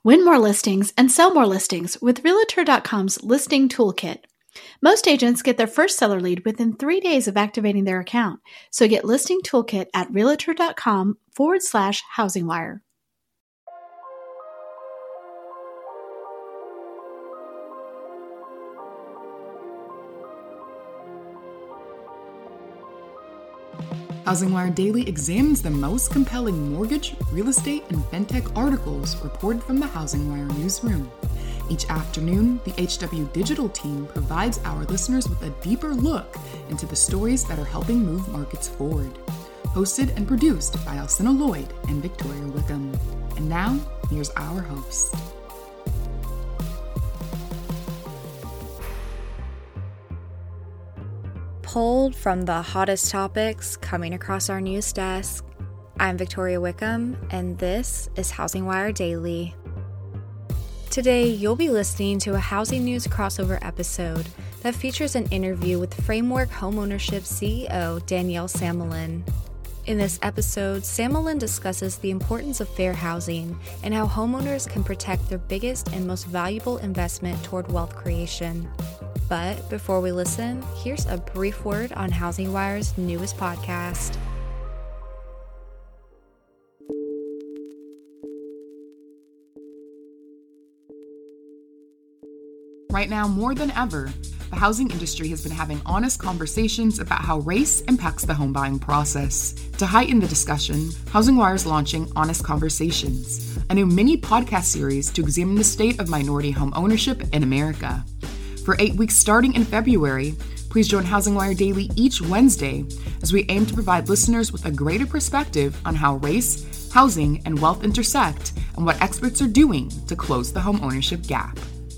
Win more listings and sell more listings with Realtor.com's Listing Toolkit. Most agents get their first seller lead within 3 days of activating their account. So get Listing Toolkit at Realtor.com/HousingWire. HousingWire Daily examines the most compelling mortgage, real estate, and fintech articles reported from the HousingWire newsroom. Each afternoon, the HW Digital team provides our listeners with a deeper look into the stories that are helping move markets forward. Hosted and produced by Alcina Lloyd and Victoria Wickham. And now, here's our host. Pulled from the hottest topics coming across our news desk, I'm Victoria Wickham, and this is HousingWire Daily. Today, you'll be listening to a housing news crossover episode that features an interview with Framework Homeownership CEO Danielle Samelin. In this episode, Samelin discusses the importance of fair housing and how homeowners can protect their biggest and most valuable investment toward wealth creation. But before we listen, here's a brief word on HousingWire's newest podcast. Right now, more than ever, the housing industry has been having honest conversations about how race impacts the home buying process. To heighten the discussion, HousingWire is launching Honest Conversations, a new mini podcast series to examine the state of minority home ownership in America. For 8 weeks starting in February, please join HousingWire Daily each Wednesday as we aim to provide listeners with a greater perspective on how race, housing, and wealth intersect and what experts are doing to close the home ownership gap.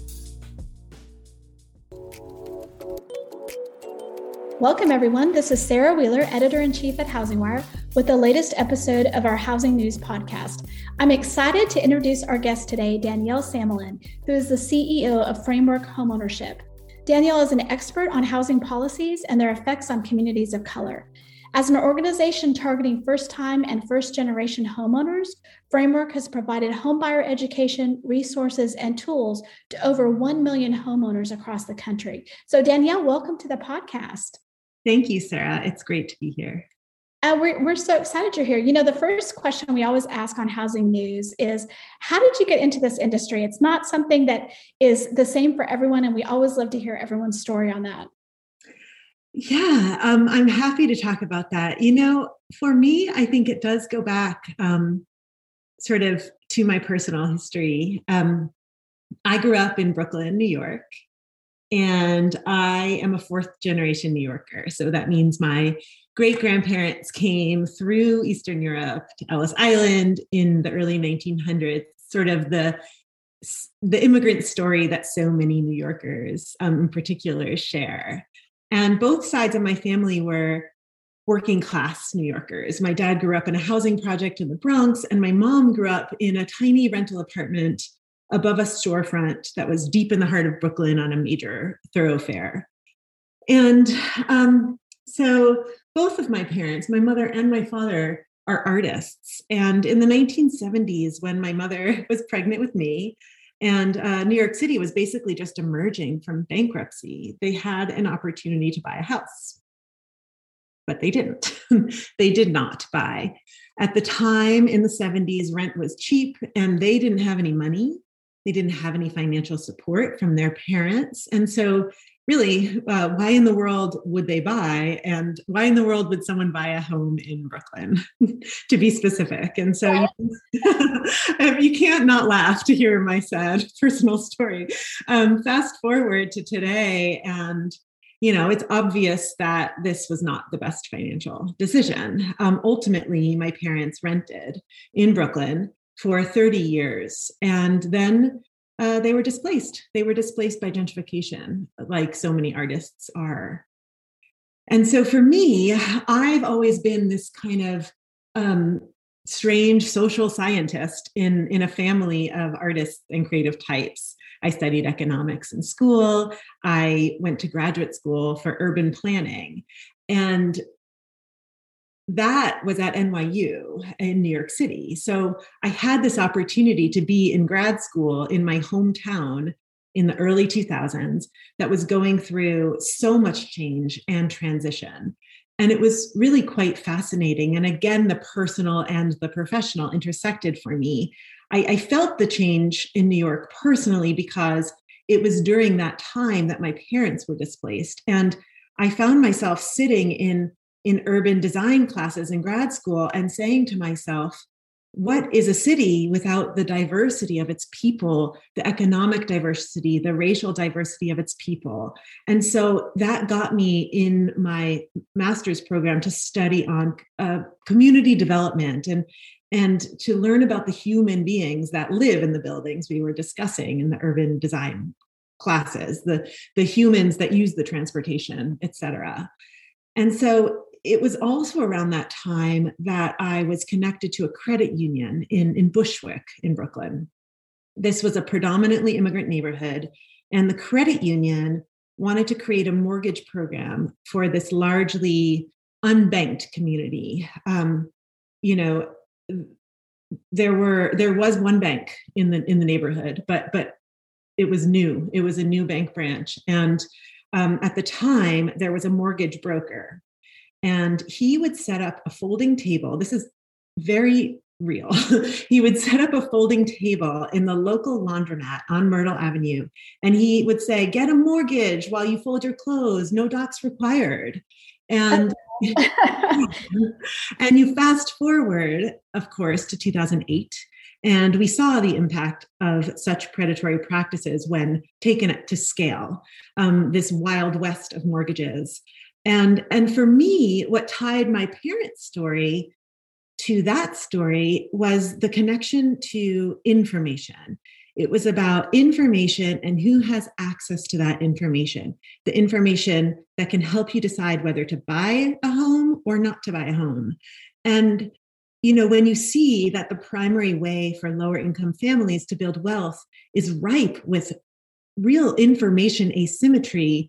Welcome, everyone. This is Sarah Wheeler, Editor-in-Chief at HousingWire, with the latest episode of our Housing News podcast. I'm excited to introduce our guest today, Danielle Samelin, who is the CEO of Framework Homeownership. Danielle is an expert on housing policies and their effects on communities of color. As an organization targeting first-time and first-generation homeowners, Framework has provided homebuyer education, resources, and tools to over 1 million homeowners across the country. So Danielle, welcome to the podcast. Thank you, Sarah. It's great to be here. We're so excited you're here. You know, the first question we always ask on housing news is, how did you get into this industry? It's not something that is the same for everyone, and we always love to hear everyone's story on that. Yeah, I'm happy to talk about that. You know, for me, I think it does go back sort of to my personal history. I grew up in Brooklyn, New York, and I am a fourth generation New Yorker. So that means my great-grandparents came through Eastern Europe to Ellis Island in the early 1900s, sort of the immigrant story that so many New Yorkers in particular share. And both sides of my family were working class New Yorkers. My dad grew up in a housing project in the Bronx, and my mom grew up in a tiny rental apartment above a storefront that was deep in the heart of Brooklyn on a major thoroughfare. And so both of my parents, my mother and my father, are artists. And in the 1970s, when my mother was pregnant with me, and New York City was basically just emerging from bankruptcy, they had an opportunity to buy a house. But they didn't. They did not buy. At the time in the 70s, rent was cheap, and they didn't have any money. They didn't have any financial support from their parents. And so really, why in the world would they buy? And why in the world would someone buy a home in Brooklyn, to be specific? And so you can't not laugh to hear my sad personal story. Fast forward to today, and it's obvious that this was not the best financial decision. Ultimately, my parents rented in Brooklyn for 30 years, and then they were displaced. They were displaced by gentrification, like so many artists are. And so for me, I've always been this kind of strange social scientist in a family of artists and creative types. I studied economics in school. I went to graduate school for urban planning. And that was at NYU in New York City. So I had this opportunity to be in grad school in my hometown in the early 2000s that was going through so much change and transition. And it was really quite fascinating. And again, the personal and the professional intersected for me. I felt the change in New York personally because it was during that time that my parents were displaced. And I found myself sitting in urban design classes in grad school and saying to myself, what is a city without the diversity of its people, the economic diversity, the racial diversity of its people? And so that got me in my master's program to study on community development and to learn about the human beings that live in the buildings we were discussing in the urban design classes, the humans that use the transportation, et cetera. And so it was also around that time that I was connected to a credit union in Bushwick in Brooklyn. This was a predominantly immigrant neighborhood, and the credit union wanted to create a mortgage program for this largely unbanked community. There was one bank in the neighborhood, but it was new. It was a new bank branch, and at the time there was a mortgage broker. And he would set up a folding table. This is very real. He would set up a folding table in the local laundromat on Myrtle Avenue. And he would say, get a mortgage while you fold your clothes, no docs required. And, and you fast forward, of course, to 2008. And we saw the impact of such predatory practices when taken to scale, this wild west of mortgages. And for me, what tied my parents' story to that story was the connection to information. It was about information and who has access to that information, the information that can help you decide whether to buy a home or not to buy a home. And, when you see that the primary way for lower income families to build wealth is ripe with real information asymmetry,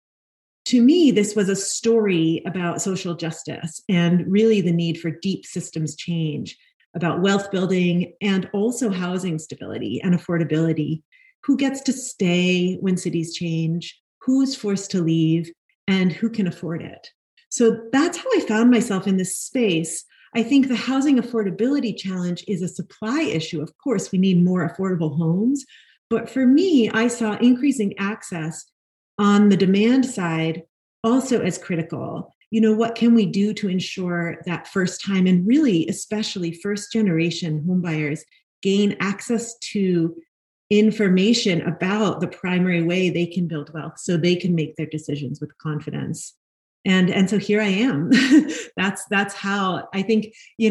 to me, this was a story about social justice and really the need for deep systems change, about wealth building and also housing stability and affordability. Who gets to stay when cities change? Who's forced to leave? And who can afford it? So that's how I found myself in this space. I think the housing affordability challenge is a supply issue. Of course, we need more affordable homes. But for me, I saw increasing access on the demand side also as critical. What can we do to ensure that first time and really especially first generation homebuyers gain access to information about the primary way they can build wealth so they can make their decisions with confidence. And so here I am. That's how I think,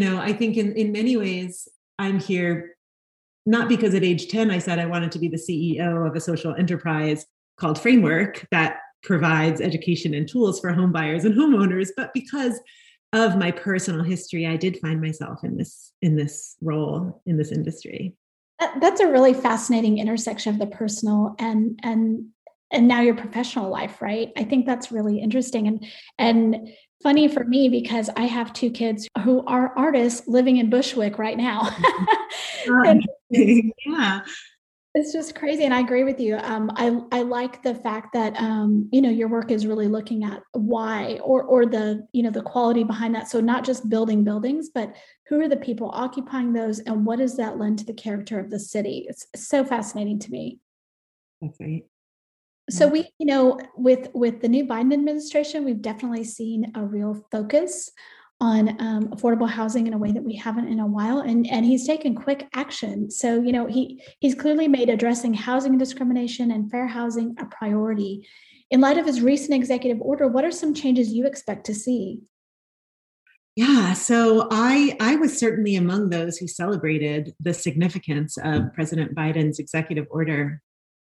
in many ways I'm here, not because at age 10, I said I wanted to be the CEO of a social enterprise called Framework that provides education and tools for home buyers and homeowners, but because of my personal history, I did find myself in this role in this industry. That's a really fascinating intersection of the personal and now your professional life, right? I think that's really interesting and funny for me because I have two kids who are artists living in Bushwick right now. Yeah. It's just crazy. And I agree with you. I like the fact that, your work is really looking at why or the, the quality behind that. So not just building buildings, but who are the people occupying those and what does that lend to the character of the city? It's so fascinating to me. That's right. So we, with the new Biden administration, we've definitely seen a real focus on affordable housing in a way that we haven't in a while. And he's taken quick action. So, he's clearly made addressing housing discrimination and fair housing a priority. In light of his recent executive order, what are some changes you expect to see? Yeah, so I was certainly among those who celebrated the significance of President Biden's executive order.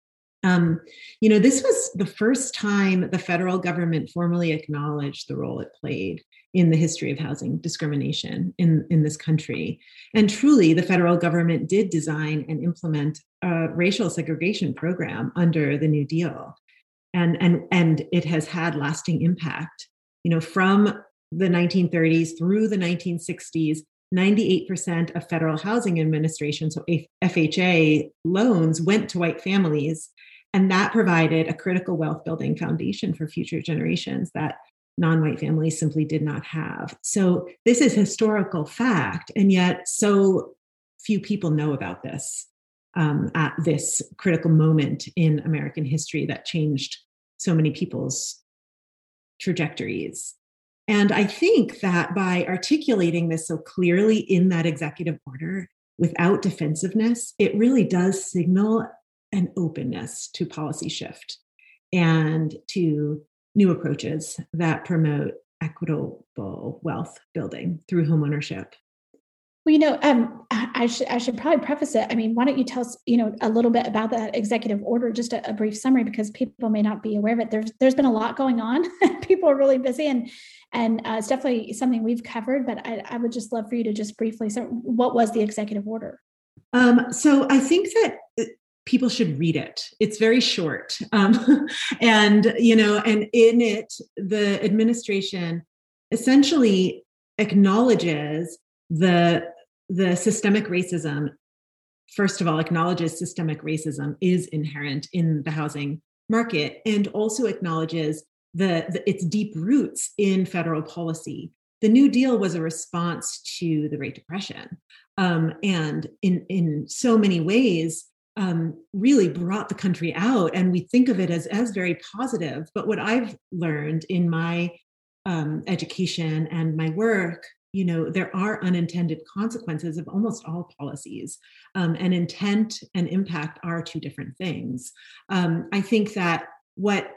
This was the first time the federal government formally acknowledged the role it played in the history of housing discrimination in this country. And truly, the federal government did design and implement a racial segregation program under the New Deal. And it has had lasting impact, from the 1930s through the 1960s, 98% of Federal Housing Administration, so FHA loans, went to white families. And that provided a critical wealth building foundation for future generations that non-white families simply did not have. So this is historical fact, and yet so few people know about this at this critical moment in American history that changed so many people's trajectories. And I think that by articulating this so clearly in that executive order without defensiveness, it really does signal an openness to policy shift and to new approaches that promote equitable wealth building through homeownership. Well, I should probably preface it. I mean, why don't you tell us, a little bit about that executive order, just a brief summary, because people may not be aware of it. There's been a lot going on. People are really busy, and it's definitely something we've covered. But I would just love for you to just briefly. So, what was the executive order? So I think that people should read it. It's very short, and in it, the administration essentially acknowledges the systemic racism. First of all, acknowledges systemic racism is inherent in the housing market, and also acknowledges its deep roots in federal policy. The New Deal was a response to the Great Depression, and in so many ways, really brought the country out. And we think of it as very positive. But what I've learned in my education and my work, there are unintended consequences of almost all policies, and intent and impact are two different things. I think that what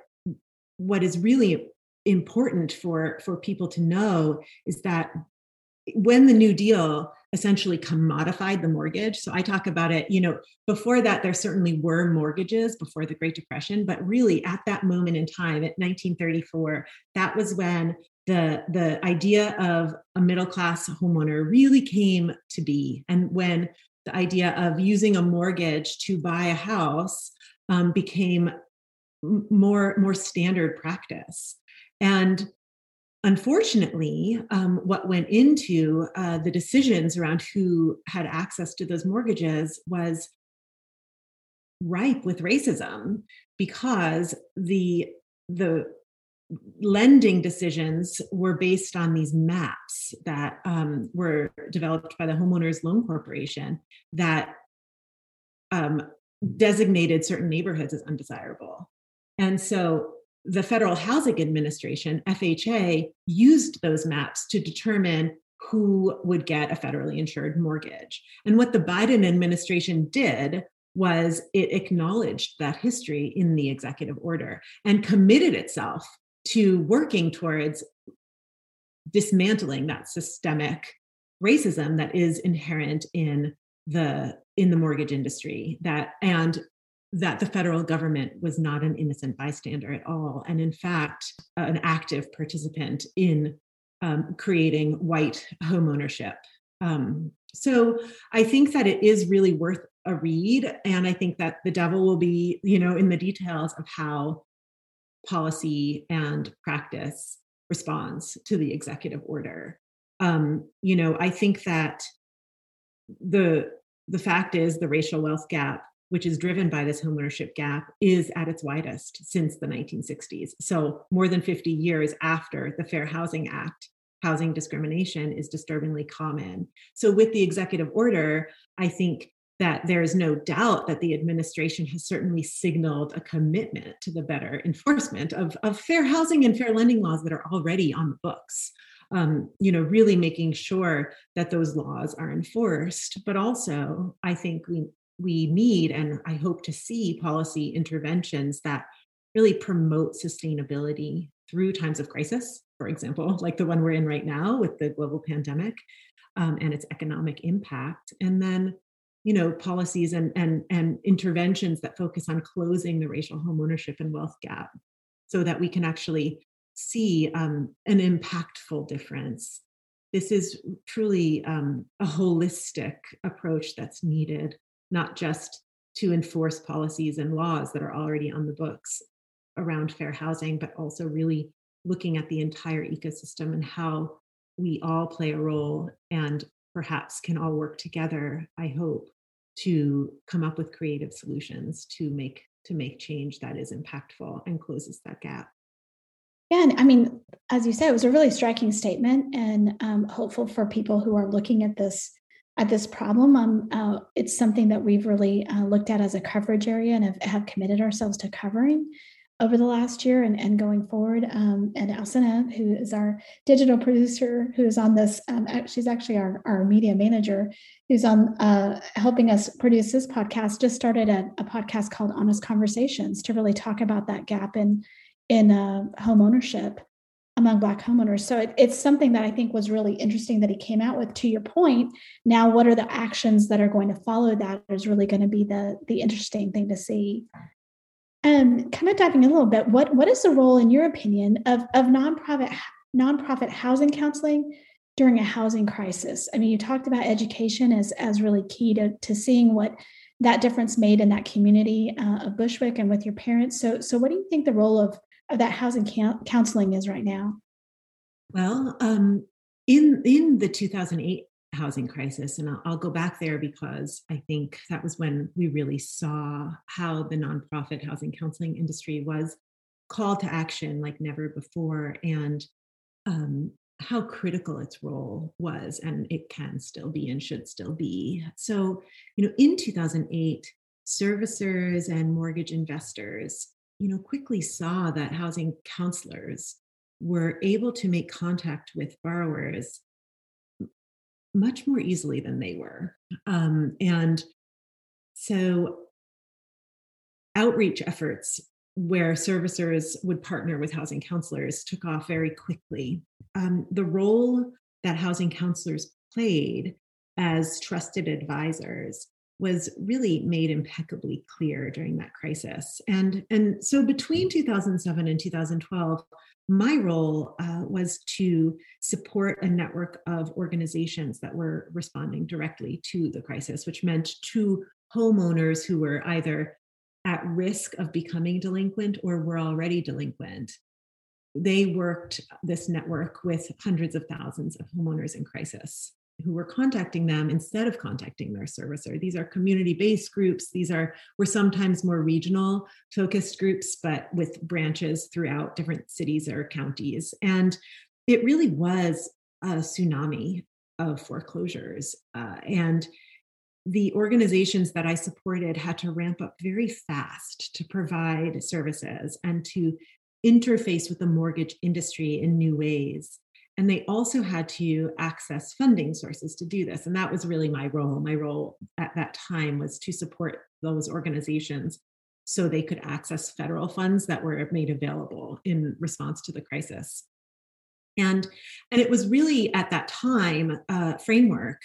is really important for people to know is that when the New Deal essentially commodified the mortgage, so I talk about it, before that, there certainly were mortgages before the Great Depression, but really at that moment in time, at 1934, that was when the idea of a middle-class homeowner really came to be. And when the idea of using a mortgage to buy a house became more standard practice. And unfortunately, what went into the decisions around who had access to those mortgages was ripe with racism, because the lending decisions were based on these maps that were developed by the Homeowners Loan Corporation that designated certain neighborhoods as undesirable. And so the Federal Housing Administration, FHA, used those maps to determine who would get a federally insured mortgage. And what the Biden administration did was it acknowledged that history in the executive order and committed itself to working towards dismantling that systemic racism that is inherent in the mortgage industry, and that the federal government was not an innocent bystander at all, and in fact, an active participant in creating white homeownership. So I think that it is really worth a read, and I think that the devil will be, in the details of how policy and practice responds to the executive order. I think that the fact is the racial wealth gap, which is driven by this homeownership gap, is at its widest since the 1960s. So more than 50 years after the Fair Housing Act, housing discrimination is disturbingly common. So with the executive order, I think that there is no doubt that the administration has certainly signaled a commitment to the better enforcement of fair housing and fair lending laws that are already on the books. Really making sure that those laws are enforced. But also, I think we need, and I hope to see, policy interventions that really promote sustainability through times of crisis, for example, like the one we're in right now with the global pandemic and its economic impact. And then, policies and interventions that focus on closing the racial homeownership and wealth gap so that we can actually see an impactful difference. This is truly a holistic approach that's needed, not just to enforce policies and laws that are already on the books around fair housing, but also really looking at the entire ecosystem and how we all play a role and perhaps can all work together, I hope, to come up with creative solutions to make change that is impactful and closes that gap. Yeah, and I mean, as you said, it was a really striking statement, and hopeful for people who are looking at this problem. It's something that we've really looked at as a coverage area and have committed ourselves to covering over the last year and going forward. And Alcina, who is our digital producer, who is on this, she's actually our media manager, who's on helping us produce this podcast, just started a podcast called Honest Conversations to really talk about that gap in home ownership among Black homeowners. So it's something that I think was really interesting that he came out with. To your point, now what are the actions that are going to follow that is really going to be the interesting thing to see. And kind of diving in a little bit, what is the role, in your opinion, of nonprofit housing counseling during a housing crisis? I mean, you talked about education as really key to seeing what that difference made in that community of Bushwick and with your parents. So what do you think the role of that housing counseling is right now? Well, in the 2008 housing crisis, and I'll go back there because I think that was when we really saw how the nonprofit housing counseling industry was called to action like never before, and how critical its role was, and it can still be and should still be. So, in 2008, servicers and mortgage investors, quickly saw that housing counselors were able to make contact with borrowers much more easily than they were. And so outreach efforts where servicers would partner with housing counselors took off very quickly. The role that housing counselors played as trusted advisors was really made impeccably clear during that crisis. And so between 2007 and 2012, my role was to support a network of organizations that were responding directly to the crisis, which meant to homeowners who were either at risk of becoming delinquent or were already delinquent. They worked this network with hundreds of thousands of homeowners in crisis who were contacting them instead of contacting their servicer. These are community-based groups. Were sometimes more regional focused groups, but with branches throughout different cities or counties. And it really was a tsunami of foreclosures. And the organizations that I supported had to ramp up very fast to provide services and to interface with the mortgage industry in new ways. And they also had to access funding sources to do this. And that was really my role. My role at that time was to support those organizations so they could access federal funds that were made available in response to the crisis. And it was really at that time, Framework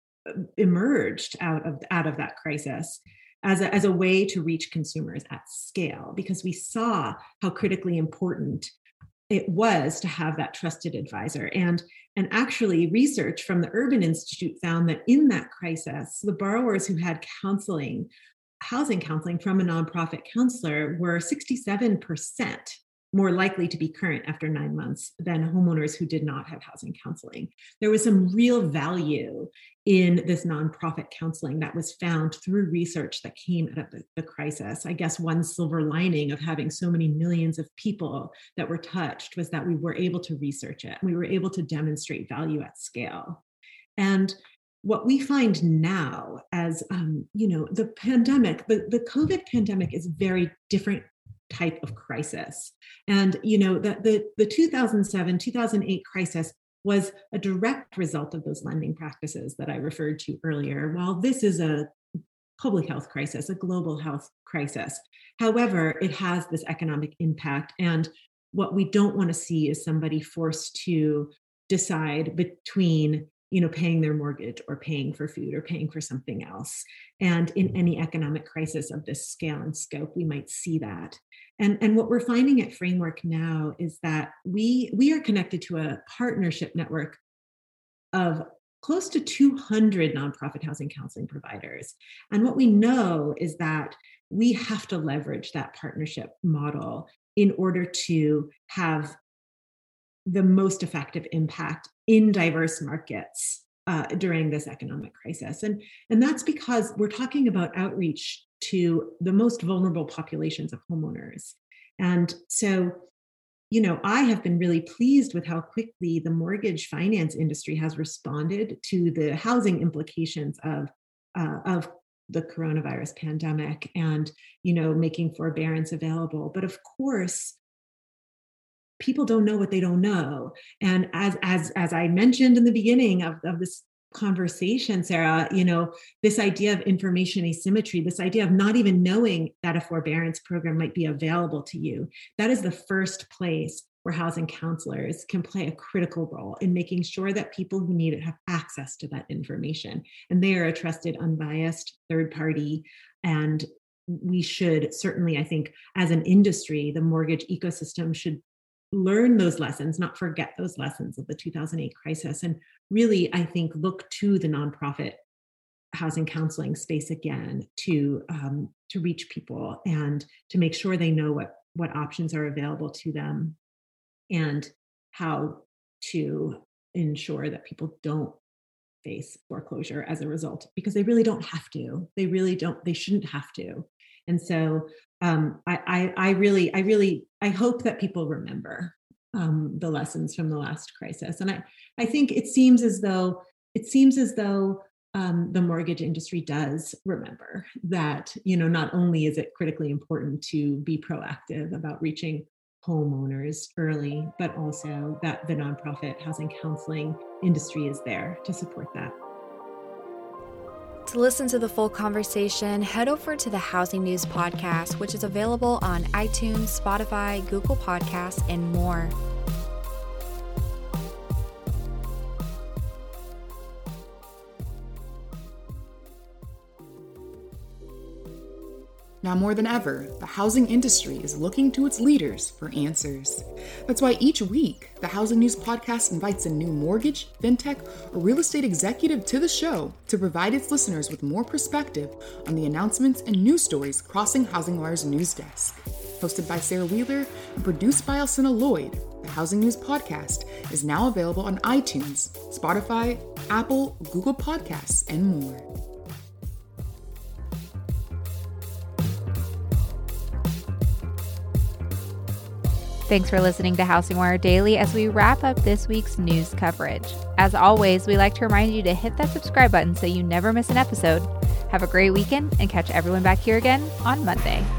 emerged out of that crisis as a way to reach consumers at scale, because we saw how critically important it was to have that trusted advisor. And actually research from the Urban Institute found that in that crisis, the borrowers who had housing counseling from a nonprofit counselor were 67% more likely to be current after 9 months than homeowners who did not have housing counseling. There was some real value in this nonprofit counseling that was found through research that came out of the crisis. I guess one silver lining of having so many millions of people that were touched was that we were able to research it. We were able to demonstrate value at scale. And what we find now as, the pandemic, the COVID pandemic is very different type of crisis. And, the 2007, 2008 crisis was a direct result of those lending practices that I referred to earlier. While this is a public health crisis, a global health crisis, however, it has this economic impact. And what we don't want to see is somebody forced to decide between paying their mortgage or paying for food or paying for something else. And in any economic crisis of this scale and scope, we might see that. And what we're finding at Framework now is that we are connected to a partnership network of close to 200 nonprofit housing counseling providers. And what we know is that we have to leverage that partnership model in order to have the most effective impact in diverse markets during this economic crisis. And that's because we're talking about outreach to the most vulnerable populations of homeowners. And so, I have been really pleased with how quickly the mortgage finance industry has responded to the housing implications of the coronavirus pandemic and, making forbearance available. But of course, people don't know what they don't know. And as I mentioned in the beginning of this conversation, Sarah, this idea of information asymmetry, this idea of not even knowing that a forbearance program might be available to you, that is the first place where housing counselors can play a critical role in making sure that people who need it have access to that information. And they are a trusted, unbiased third party. And we should certainly, I think, as an industry, the mortgage ecosystem should learn those lessons, not forget those lessons of the 2008 crisis, and really, I think, look to the nonprofit housing counseling space again to reach people and to make sure they know what options are available to them and how to ensure that people don't face foreclosure as a result, because they really don't have to. They shouldn't have to. And so I hope that people remember the lessons from the last crisis. And I think it seems as though the mortgage industry does remember that, not only is it critically important to be proactive about reaching homeowners early, but also that the nonprofit housing counseling industry is there to support that. To listen to the full conversation, head over to the Housing News Podcast, which is available on iTunes, Spotify, Google Podcasts, and more. Now more than ever, the housing industry is looking to its leaders for answers. That's why each week, the Housing News Podcast invites a new mortgage, fintech, or real estate executive to the show to provide its listeners with more perspective on the announcements and news stories crossing HousingWire's news desk. Hosted by Sarah Wheeler and produced by Alcina Lloyd, the Housing News Podcast is now available on iTunes, Spotify, Apple, Google Podcasts, and more. Thanks for listening to Housing Wire Daily as we wrap up this week's news coverage. As always, we like to remind you to hit that subscribe button so you never miss an episode. Have a great weekend and catch everyone back here again on Monday.